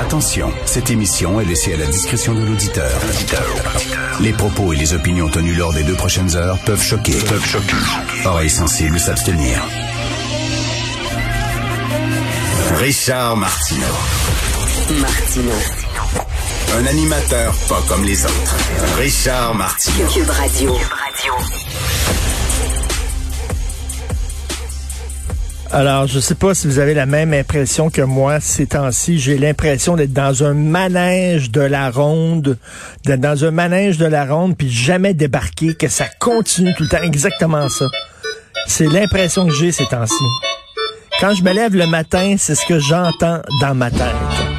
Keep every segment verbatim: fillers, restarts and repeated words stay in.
Attention, cette émission est laissée à la discrétion de l'auditeur. Les propos et les opinions tenues lors des deux prochaines heures peuvent choquer. Peuvent choquer. Oreilles sensibles s'abstenir. Richard Martineau. Martineau. Un animateur pas comme les autres. Richard Martineau. Cube Radio. Alors, je sais pas si vous avez la même impression que moi ces temps-ci. J'ai l'impression d'être dans un manège de la ronde, d'être dans un manège de la ronde, puis jamais débarquer, que ça continue tout le temps. Exactement ça. C'est l'impression que j'ai ces temps-ci. Quand je me lève le matin, c'est ce que j'entends dans ma tête.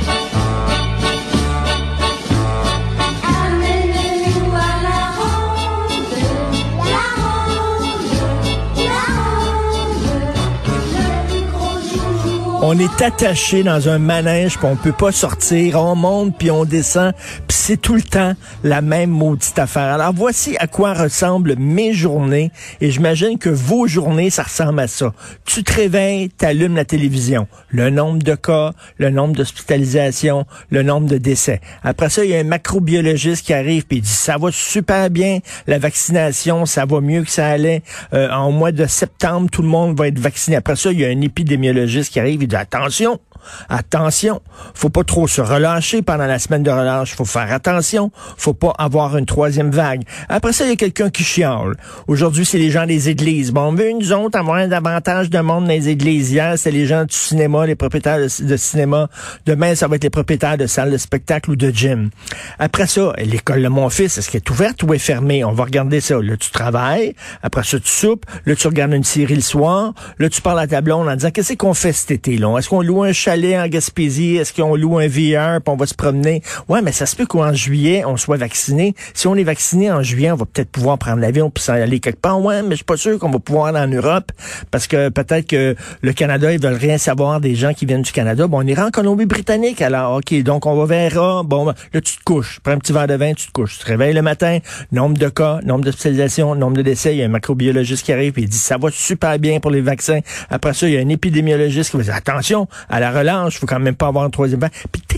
On est attaché dans un manège, puis on peut pas sortir. On monte, puis on descend, puis c'est tout le temps la même maudite affaire. Alors voici à quoi ressemblent mes journées, et j'imagine que vos journées, ça ressemble à ça. Tu te réveilles, t'allumes la télévision. Le nombre de cas, le nombre d'hospitalisations, le nombre de décès. Après ça, il y a un macrobiologiste qui arrive, puis il dit, ça va super bien, la vaccination, ça va mieux que ça allait. Euh, en mois de septembre, tout le monde va être vacciné. Après ça, il y a un épidémiologiste qui arrive, il dit, attention, attention, faut pas trop se relâcher pendant la semaine de relâche, faut faire attention, faut pas avoir une troisième vague. Après ça, il y a quelqu'un qui chiale. Aujourd'hui, c'est les gens des églises. Bon, on veut nous autres avoir davantage de monde dans les églises. Hier, c'est les gens du cinéma, les propriétaires de, de cinéma. Demain, ça va être les propriétaires de salles de spectacle ou de gym. Après ça, l'école de mon fils, est-ce qu'elle est ouverte ou est fermée? On va regarder ça. Là, tu travailles. Après ça, tu soupes. Là, tu regardes une série le soir. Là, tu parles à ta blonde en disant, qu'est-ce qu'on fait cet été, là? Est-ce qu'on loue un chalet en Gaspésie? Est-ce qu'on loue un V R puis on va se promener? Ouais, mais ça se peut qu'en juillet, on soit vacciné. Si on est vacciné en juillet, on va peut-être pouvoir prendre l'avion puis s'en aller quelque part. Ouais, mais je suis pas sûr qu'on va pouvoir aller en Europe parce que peut-être que le Canada, ils veulent rien savoir des gens qui viennent du Canada. Bon, on ira en Colombie-Britannique alors. OK, donc on va verra. Bon, là, tu te couches. Prends un petit verre de vin, tu te couches. Tu te réveilles le matin, nombre de cas, nombre d'hospitalisations, nombre de décès. Il y a un macrobiologiste qui arrive et il dit, ça va super bien pour les vaccins. Après ça, il y a un épidémiologiste qui va dire, attention, à la relâche, il faut quand même pas avoir un troisième vague.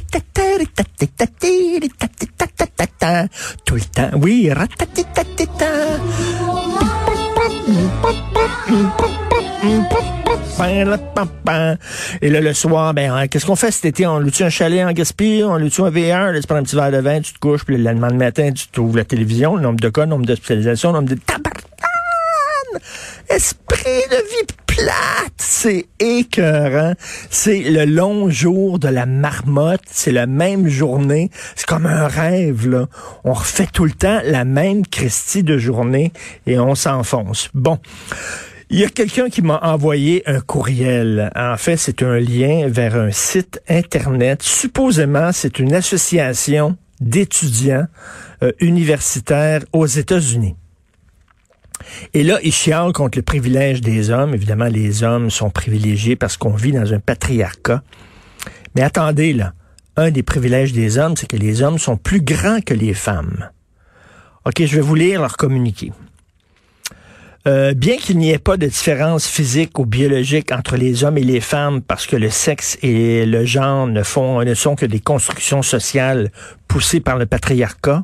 Tout le temps, oui. Et là, le soir, ben, qu'est-ce qu'on fait cet été? On loue-tu un chalet en Gaspésie? On loue-tu un V R? Là, tu prends un petit verre de vin, tu te couches, puis le lendemain matin, tu trouves la télévision, le nombre de cas, le nombre d'hospitalisations, le nombre de... Esprit de vie plate, c'est écœurant. C'est le long jour de la marmotte, c'est la même journée. C'est comme un rêve, là. On refait tout le temps la même Christie de journée et on s'enfonce. Bon. Il y a quelqu'un qui m'a envoyé un courriel. En fait, c'est un lien vers un site Internet. Supposément, c'est une association d'étudiants euh, universitaires aux États-Unis. Et là, il chiale contre le privilège des hommes. Évidemment, les hommes sont privilégiés parce qu'on vit dans un patriarcat. Mais attendez, là, un des privilèges des hommes, c'est que les hommes sont plus grands que les femmes. OK, je vais vous lire leur communiqué. Euh, bien qu'il n'y ait pas de différence physique ou biologique entre les hommes et les femmes, parce que le sexe et le genre ne font, ne sont que des constructions sociales poussées par le patriarcat,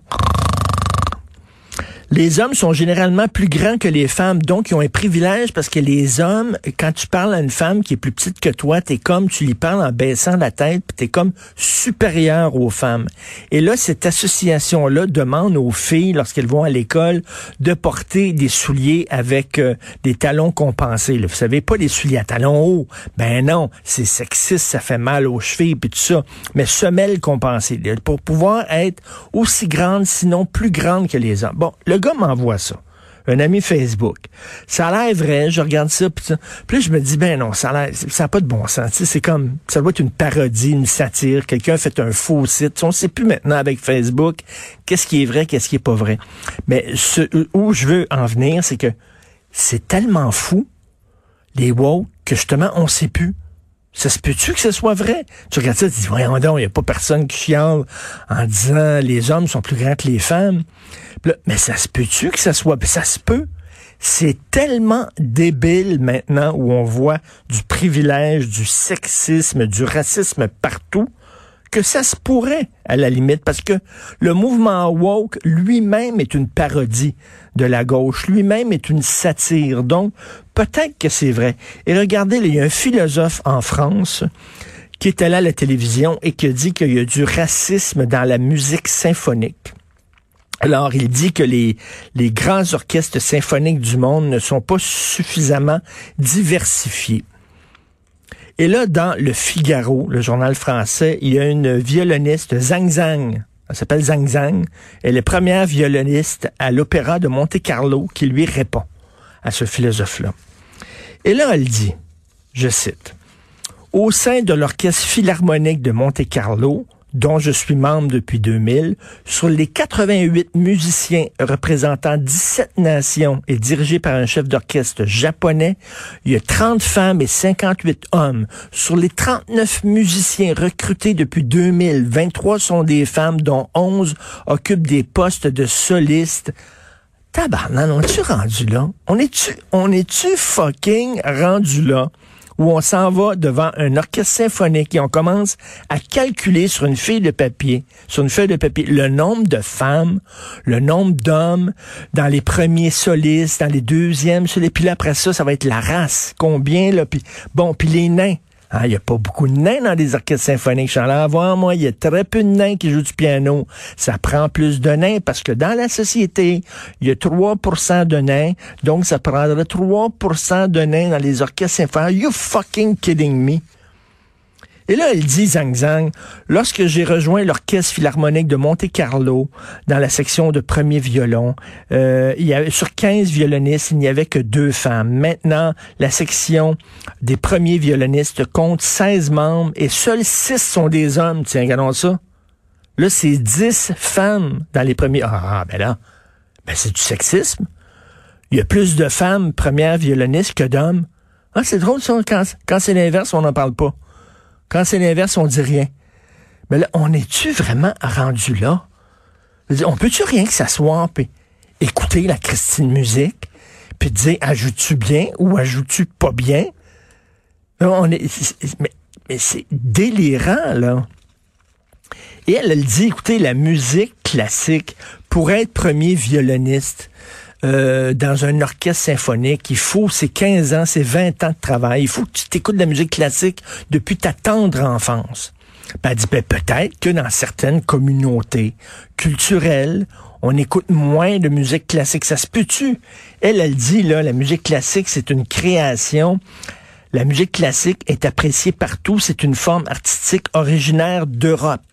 les hommes sont généralement plus grands que les femmes, donc ils ont un privilège parce que les hommes, quand tu parles à une femme qui est plus petite que toi, t'es comme, tu lui parles en baissant la tête, puis t'es comme supérieur aux femmes. Et là, cette association-là demande aux filles, lorsqu'elles vont à l'école, de porter des souliers avec euh, des talons compensés. Là. Vous savez, pas des souliers à talons hauts. Ben non, c'est sexiste, ça fait mal aux chevilles, puis tout ça. Mais semelles compensées, là, pour pouvoir être aussi grande, sinon plus grande que les hommes. Bon, le gars m'envoie ça. Un ami Facebook. Ça a l'air vrai, je regarde ça, puis ça. Puis là, je me dis, ben non, ça a l'air, ça n'a pas de bon sens. Tu sais, c'est comme, ça doit être une parodie, une satire. Quelqu'un a fait un faux site. On ne sait plus maintenant avec Facebook qu'est-ce qui est vrai, qu'est-ce qui est pas vrai. Mais ce, où je veux en venir, c'est que c'est tellement fou, les woke, que justement, on ne sait plus. Ça se peut-tu que ce soit vrai? Tu regardes ça, tu te dis, voyons donc, il n'y a pas personne qui chiale en disant les hommes sont plus grands que les femmes. Là, mais ça se peut-tu que ça soit... Ça se peut. C'est tellement débile maintenant où on voit du privilège, du sexisme, du racisme partout, que ça se pourrait, à la limite, parce que le mouvement woke lui-même est une parodie de la gauche, lui-même est une satire. Donc, peut-être que c'est vrai. Et regardez, il y a un philosophe en France qui est allé à la télévision et qui a dit qu'il y a du racisme dans la musique symphonique. Alors, il dit que les, les grands orchestres symphoniques du monde ne sont pas suffisamment diversifiés. Et là, dans Le Figaro, le journal français, il y a une violoniste, Zhang Zhang. Elle s'appelle Zhang Zhang. Elle est première violoniste à l'Opéra de Monte-Carlo qui lui répond à ce philosophe-là. Et là, elle dit, je cite, « Au sein de l'Orchestre Philharmonique de Monte-Carlo, dont je suis membre depuis deux mille, sur les quatre-vingt-huit musiciens représentant dix-sept nations et dirigés par un chef d'orchestre japonais, il y a trente femmes et cinquante-huit hommes. Sur les trente-neuf musiciens recrutés depuis deux mille, vingt-trois sont des femmes, dont onze occupent des postes de solistes. » Tabarnak, on est-tu rendu là? On est-tu, on est-tu fucking rendu là? Où on s'en va devant un orchestre symphonique et on commence à calculer sur une feuille de papier, sur une feuille de papier, le nombre de femmes, le nombre d'hommes dans les premiers solistes, dans les deuxièmes solistes, puis là, après ça, ça va être la race. Combien, là? Puis, bon, puis les nains. Il n'y a pas beaucoup de nains dans les orchestres symphoniques. Je suis allé en voir, moi, il y a très peu de nains qui jouent du piano. Ça prend plus de nains parce que dans la société, il y a trois pour cent de nains. Donc, ça prendrait trois pour cent de nains dans les orchestres symphoniques. Are you fucking kidding me? Et là, elle dit, Zhang Zhang, lorsque j'ai rejoint l'Orchestre Philharmonique de Monte-Carlo, dans la section de premier violon, euh, il y avait, sur quinze violonistes, il n'y avait que deux femmes. Maintenant, la section des premiers violonistes compte seize membres et seuls six sont des hommes. Tiens, regardons ça. Là, c'est dix femmes dans les premiers. Ah, ben là, ben c'est du sexisme. Il y a plus de femmes premières violonistes que d'hommes. Ah, c'est drôle ça, quand, quand c'est l'inverse, on n'en parle pas. Quand c'est l'inverse, on dit rien. Mais là, on est-tu vraiment rendu là? Je veux dire, on peut-tu rien que s'asseoir puis écouter la Christine musique puis dire, ajoutes-tu bien ou ajoutes-tu pas bien? Là, on est, mais, mais c'est délirant, là. Et elle, elle dit, écoutez, la musique classique, pour être premier violoniste, Euh, dans un orchestre symphonique, il faut, c'est quinze ans, c'est vingt ans de travail. Il faut que tu t'écoutes de la musique classique depuis ta tendre enfance. Ben, elle dit, ben, peut-être que dans certaines communautés culturelles, on écoute moins de musique classique. Ça se peut-tu? Elle, elle dit, là, la musique classique, c'est une création. La musique classique est appréciée partout. C'est une forme artistique originaire d'Europe.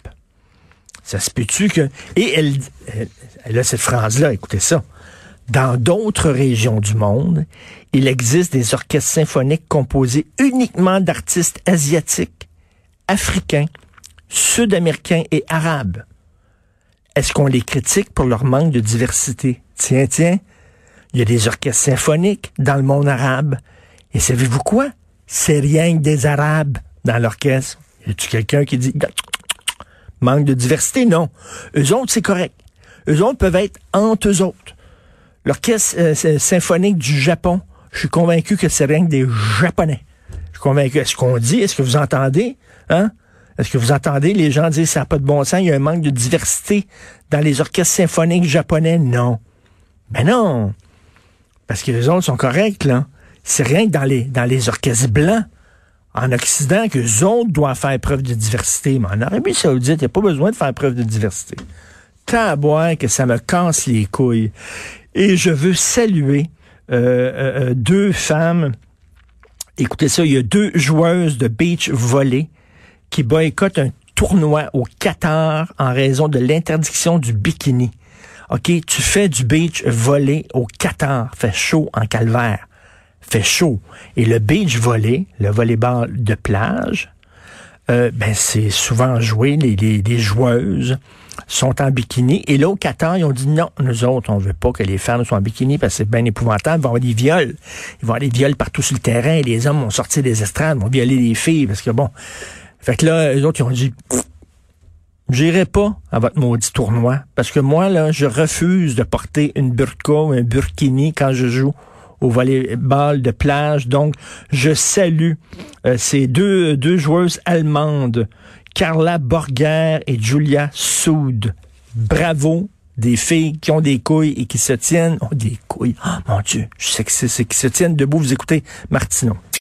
Ça se peut-tu que... Et elle, elle, elle a cette phrase-là, écoutez ça. Dans d'autres régions du monde, il existe des orchestres symphoniques composés uniquement d'artistes asiatiques, africains, sud-américains et arabes. Est-ce qu'on les critique pour leur manque de diversité? Tiens, tiens, il y a des orchestres symphoniques dans le monde arabe. Et savez-vous quoi? C'est rien que des Arabes dans l'orchestre. Y a-tu quelqu'un qui dit manque de diversité? Non. Eux autres, c'est correct. Eux autres peuvent être entre eux autres. L'orchestre euh, symphonique du Japon, je suis convaincu que c'est rien que des Japonais. Je suis convaincu. Est-ce qu'on dit, est-ce que vous entendez, hein? Est-ce que vous entendez les gens dire ça n'a pas de bon sens, il y a un manque de diversité dans les orchestres symphoniques japonais? Non. Ben non. Parce que les autres sont corrects, là. C'est rien que dans les, dans les orchestres blancs en Occident que les autres doivent faire preuve de diversité. Mais en Arabie Saoudite, il n'y a pas besoin de faire preuve de diversité. Taboire que ça me casse les couilles. Et je veux saluer euh, euh, deux femmes. Écoutez ça, il y a deux joueuses de beach volley qui boycottent un tournoi au Qatar en raison de l'interdiction du bikini. OK, tu fais du beach volley au Qatar, fait chaud en calvaire, fait chaud. Et le beach volley, le volleyball de plage, euh, ben c'est souvent joué, les, les, les joueuses sont en bikini. Et là, au Qatar, ils ont dit non, nous autres, on veut pas que les femmes soient en bikini parce que c'est bien épouvantable. Il va y avoir des viols. Il va y avoir des viols partout sur le terrain. Et les hommes vont sortir des estrades, vont violer les filles. Parce que bon. Fait que là, eux autres, ils ont dit j'irai pas à votre maudit tournoi. Parce que moi, là, je refuse de porter une burqa ou un burkini quand je joue au volleyball de plage. Donc, je salue euh, ces deux, deux joueuses allemandes Carla Borger et Julia Sood. Bravo, des filles qui ont des couilles et qui se tiennent... Oh, des couilles. Oh, mon Dieu, je sais que c'est qui se tiennent debout. Vous écoutez Martineau.